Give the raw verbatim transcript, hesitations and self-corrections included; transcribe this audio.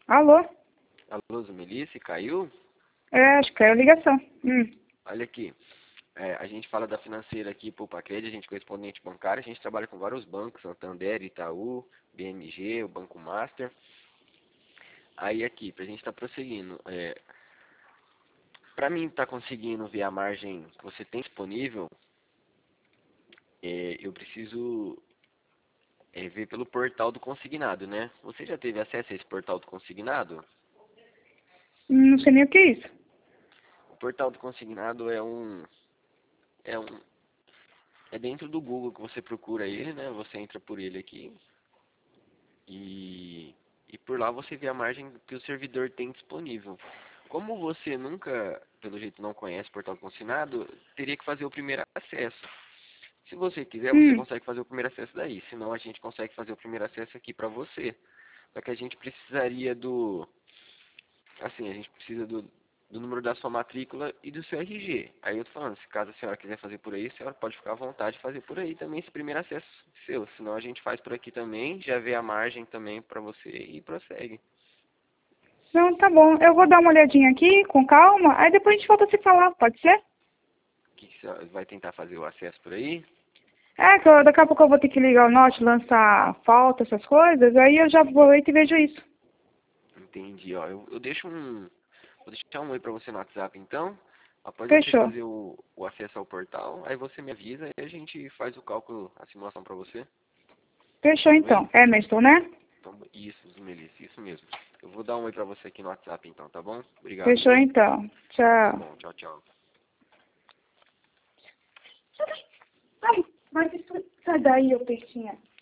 Alô? Alô, Zumelice, caiu? É, acho que caiu a ligação. Hum. Olha aqui, é, a gente fala da financeira aqui, Poupa Crédito, a gente é correspondente bancário, a gente trabalha com vários bancos, Santander, Itaú, B M G, o Banco Master. Aí aqui, pra gente estar prosseguindo, é, pra mim estar conseguindo ver a margem que você tem disponível, é, eu preciso é, ver pelo portal do consignado, né? Você já teve acesso a esse portal do consignado? Não sei nem o que é isso. O portal do consignado é um é um é dentro do Google que você procura ele, né? Você entra por ele aqui e e por lá você vê a margem que o servidor tem disponível. Como você nunca, pelo jeito, não conhece o portal do consignado, teria que fazer o primeiro acesso. Se você quiser, você Hum. consegue fazer o primeiro acesso daí. Senão a gente consegue fazer o primeiro acesso aqui para você. Só que a gente precisaria do assim, a gente precisa do, do número da sua matrícula e do seu R G. Aí eu tô falando, se caso a senhora quiser fazer por aí, a senhora pode ficar à vontade de fazer por aí também esse primeiro acesso seu. Senão a gente faz por aqui também, já vê a margem também para você e prossegue. Não, tá bom. Eu vou dar uma olhadinha aqui, com calma, aí depois a gente volta a se falar, pode ser? Que que a senhora vai tentar fazer o acesso por aí? É, que eu, daqui a pouco eu vou ter que ligar o note, lançar falta, essas coisas, aí eu já vou e vejo isso. Entendi, ó. Eu, eu deixo um. Vou deixar um oi pra você no WhatsApp então. Após você Fechou. fazer o, o acesso ao portal, aí você me avisa e a gente faz o cálculo, a simulação pra você. Fechou Tudo bem? então. Emerson, né? Então, isso, Zumelice, isso mesmo. Eu vou dar um oi pra você aqui no WhatsApp então, tá bom? Obrigado, Fechou viu? então. Tá Tchau. bom, tchau, tchau. Ai, mas isso, sai daí, ô peixinha.